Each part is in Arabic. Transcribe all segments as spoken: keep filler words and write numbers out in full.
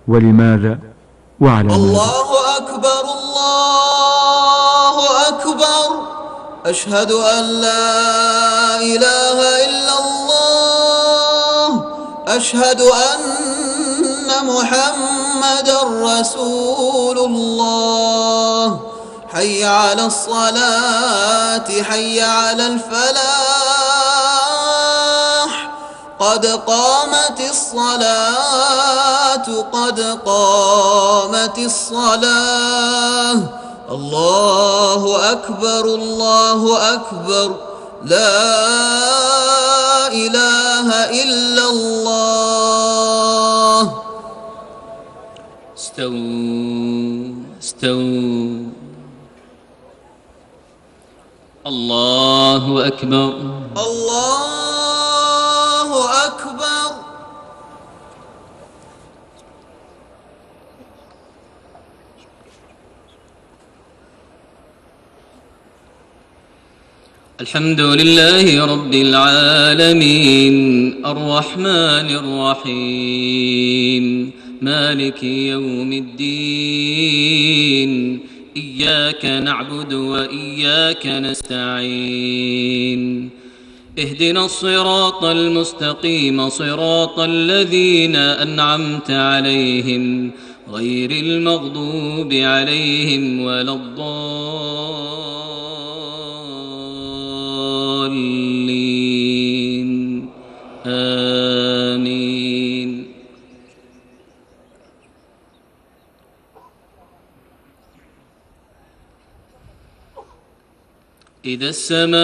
ولماذا وعلى ماذا؟ الله أكبر الله أكبر، أشهد أن لا إله إلا الله، أشهد أن محمدا رسول الله. حي على الصلاة، حي على الفلاح، قد قامت الصلاة، قد قامت الصلاة. الله أكبر الله أكبر، لا إله إلا الله. استووا استووا. الله أكبر الله أكبر. الحمد لله رب العالمين، الرحمن الرحيم، مالك يوم الدين، إياك نعبد وإياك نستعين، اهدنا الصراط المستقيم، صراط الذين أنعمت عليهم غير المغضوب عليهم ولا الضالين، آمين. إذا السماء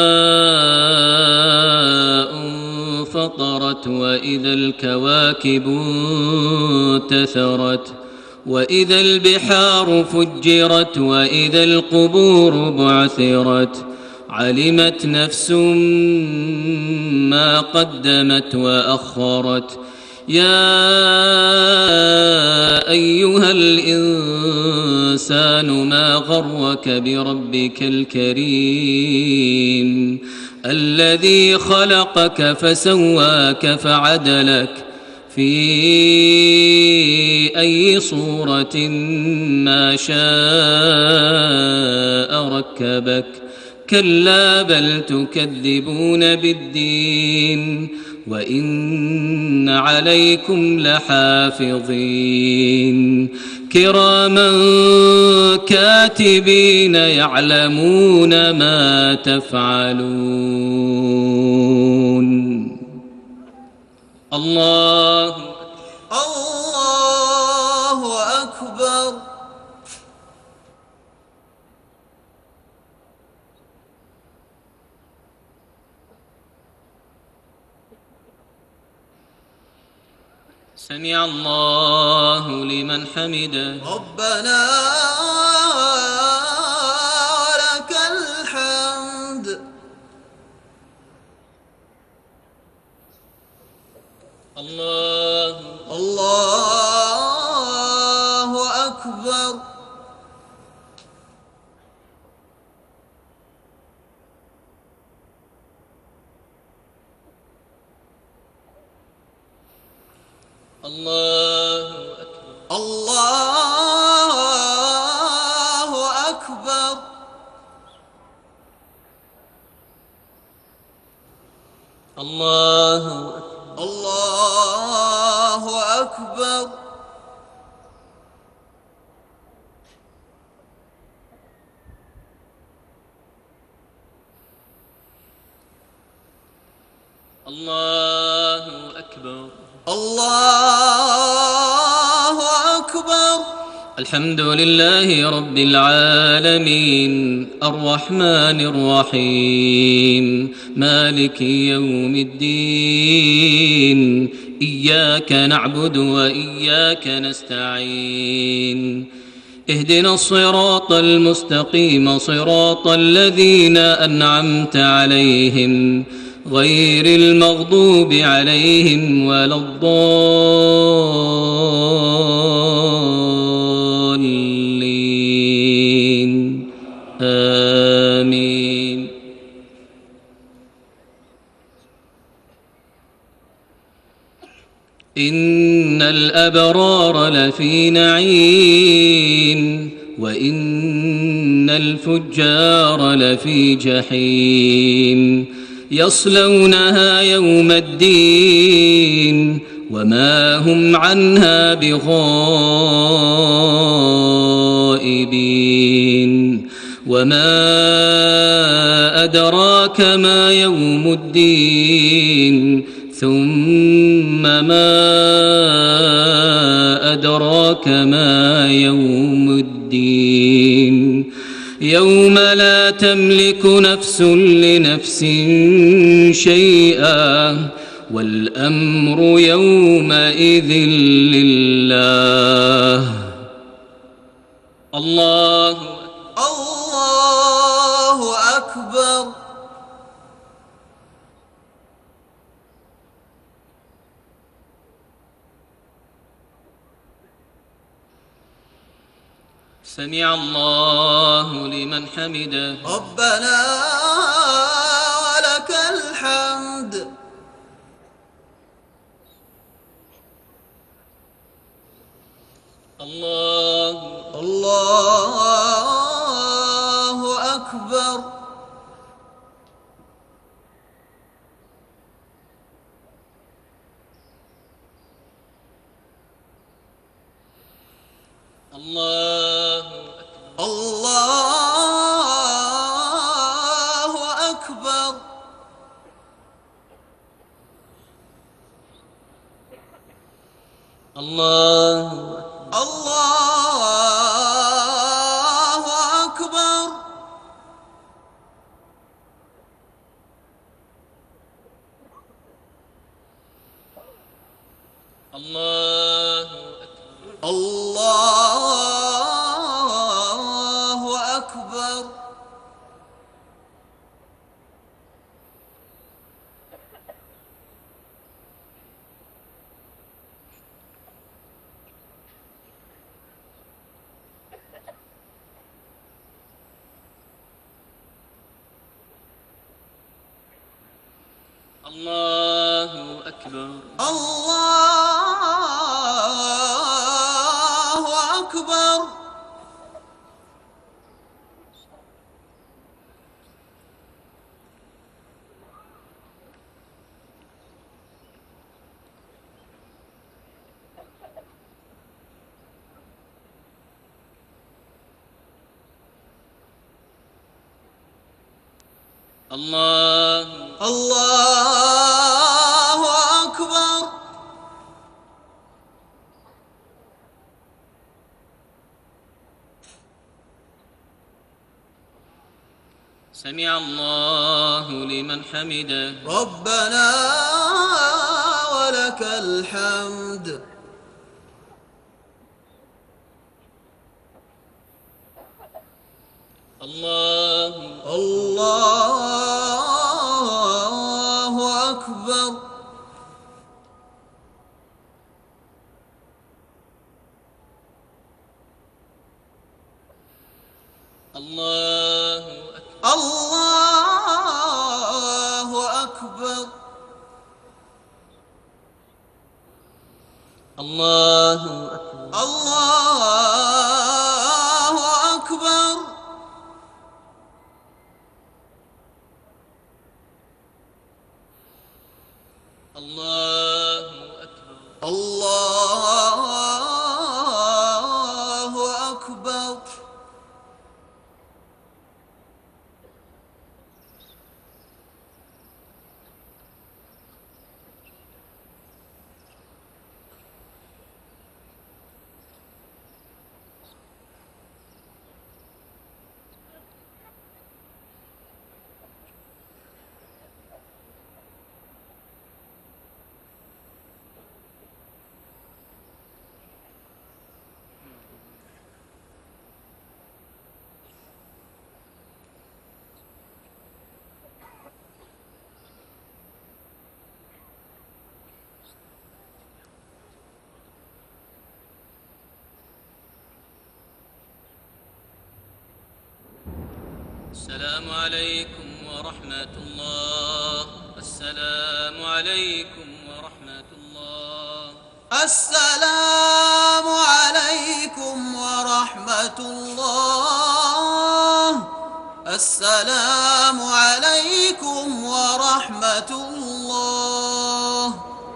انفطرت، وإذا الكواكب انتثرت، وإذا البحار فجرت، وإذا القبور بعثرت، علمت نفس ما قدمت وأخرت. يا أيها الإنسان ما غرك بربك الكريم، الذي خلقك فسواك فعدلك في أي صورة ما شاء ركبك. كلا بل تكذبون بالدين، وإن عليكم لحافظين كراما كاتبين يعلمون ما تفعلون. الله الله أكبر. سمع الله لمن حمده. ربنا ولك الحمد. الله الله أكبر. الله أكبر. الله أكبر. الله الله أكبر. الله أكبر. الله أكبر. الحمد لله رب العالمين، الرحمن الرحيم، مالك يوم الدين، إياك نعبد وإياك نستعين، اهدنا الصراط المستقيم، صراط الذين أنعمت عليهم غير المغضوب عليهم ولا الضالين، آمين. إن الأبرار لفي نعيم وإن الفجار لفي جحيم يصلونها يوم الدين وما هم عنها بغائبين وما أدراك ما يوم الدين ثم ما أدراك ما يوم الدين يوم لا تملك نفس لنفس شيئا والأمر يومئذ لله. الله الله أكبر. سمع الله لمن حمده. ربنا ولك الحمد. الله الله أكبر. الله الله أكبر. الله الله أكبر. الله الله أكبر. الله أكبر. الله أكبر. الله الله أكبر. سمع الله لمن حمده. ربنا ولك الحمد. الله الله أكبر. الله الله أكبر. الله أكبر. الله أكبر. الله أكبر. الله أكبر. السلام عليكم ورحمة الله. السلام عليكم ورحمة الله. السلام عليكم ورحمة الله. السلام عليكم ورحمة الله.